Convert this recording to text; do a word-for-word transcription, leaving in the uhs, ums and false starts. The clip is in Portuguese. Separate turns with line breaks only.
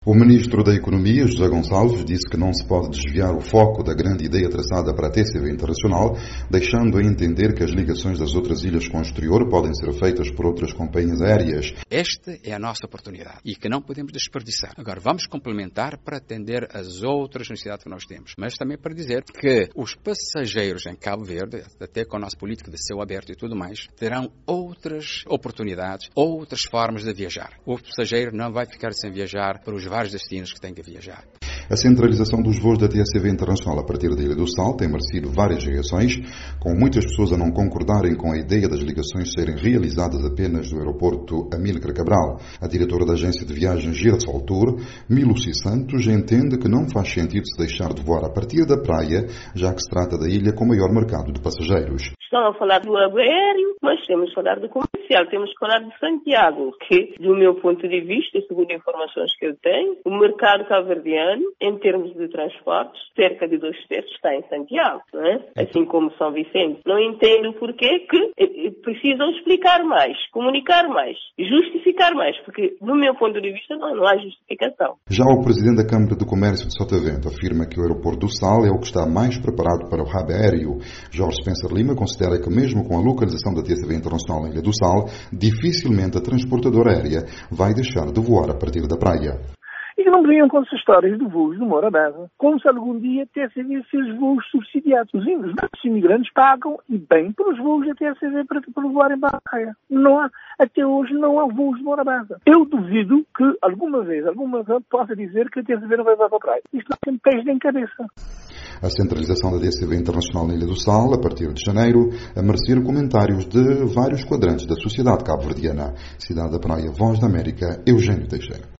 O Ministro da Economia, José Gonçalves, disse que não se pode desviar o foco da grande ideia traçada para a T C V Internacional, deixando a entender que as ligações das outras ilhas com o exterior podem ser feitas por outras companhias aéreas.
Esta é a nossa oportunidade e que não podemos desperdiçar. Agora, vamos complementar para atender as outras necessidades que nós temos, mas também para dizer que os passageiros em Cabo Verde, até com a nossa política de céu aberto e tudo mais, terão outras oportunidades, outras formas de viajar. O passageiro não vai ficar sem viajar para os vários destinos que tem que viajar.
A centralização dos voos da T C V Internacional a partir da Ilha do Sal tem merecido várias reações, com muitas pessoas a não concordarem com a ideia das ligações serem realizadas apenas do aeroporto Amílcar Cabral. A diretora da agência de viagens Girassol Tour, Miluci Santos, entende que não faz sentido se deixar de voar a partir da praia, já que se trata da ilha com maior mercado de passageiros.
Estão a falar do aéreo, mas temos que falar do comercial, temos que falar de Santiago, que, do meu ponto de vista, segundo informações que eu tenho, o mercado cabo-verdiano, em termos de transportes, cerca de dois terços está em Santiago, não é? Assim como São Vicente. Não entendo porquê que precisam explicar mais, comunicar mais, justificar mais, porque, do meu ponto de vista, não, não há justificação.
Já o presidente da Câmara de Comércio de Sotavento afirma que o aeroporto do Sal é o que está mais preparado para o hub aéreo. Jorge Spencer Lima considera que, mesmo com a localização da T C V Internacional na Ilha do Sal, dificilmente a transportadora aérea vai deixar de voar a partir da praia.
E que não venham com essas histórias de voos de Morabeza, como se algum dia a T C V fez voos subsidiados. Os imigrantes pagam, e bem, pelos voos da T C V para, para voarem para a praia. Não há, até hoje não há voos de Morabeza. Eu duvido que alguma vez, alguma vez, possa dizer que a T C V não vai voar para a praia. Isto não tem pés nem cabeça.
A centralização da T C V Internacional na Ilha do Sal, a partir de janeiro, a merecer comentários de vários quadrantes da sociedade cabo-verdiana. Cidade da Praia, Voz da América, Eugênio Teixeira.